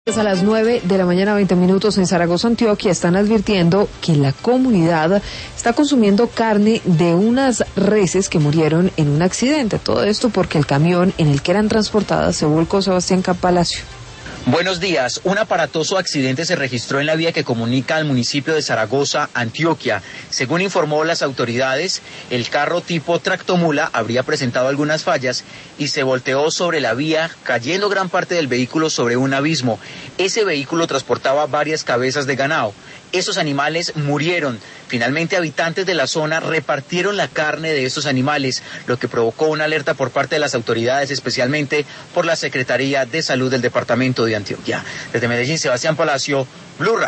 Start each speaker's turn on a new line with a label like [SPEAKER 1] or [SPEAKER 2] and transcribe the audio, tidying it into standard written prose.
[SPEAKER 1] A las 9 de la mañana, 20 minutos en Zaragoza, Antioquia, están advirtiendo que la comunidad está consumiendo carne de unas reses que murieron en un accidente. Todo esto porque el camión en el que eran transportadas se volcó. Sebastián Palacio.
[SPEAKER 2] Buenos días. Un aparatoso accidente se registró en la vía que comunica al municipio de Zaragoza, Antioquia. Según informó las autoridades, el carro tipo tractomula habría presentado algunas fallas y se volteó sobre la vía, cayendo gran parte del vehículo sobre un abismo. Ese vehículo transportaba varias cabezas de ganado. Esos animales murieron. Finalmente, habitantes de la zona repartieron la carne de estos animales, lo que provocó una alerta por parte de las autoridades, especialmente por la Secretaría de Salud del Departamento de Antioquia. Desde Medellín, Sebastián Palacio, Blue Radio.